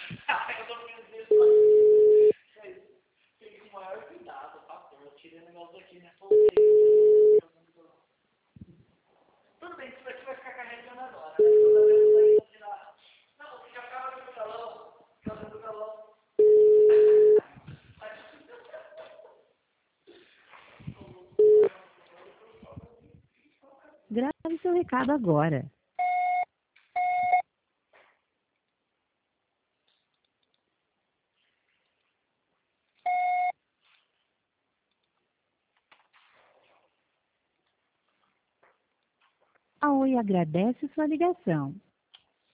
Eu tô pensando tem o maior cuidado, tá? Eu tirei o negócio daqui, né? Tudo bem, isso aqui vai ficar carregando agora, né? Toda vez aí eu tirar. Não, você já acaba do galão. Acaba do galão. Grave seu recado agora. A Oi agradece sua ligação.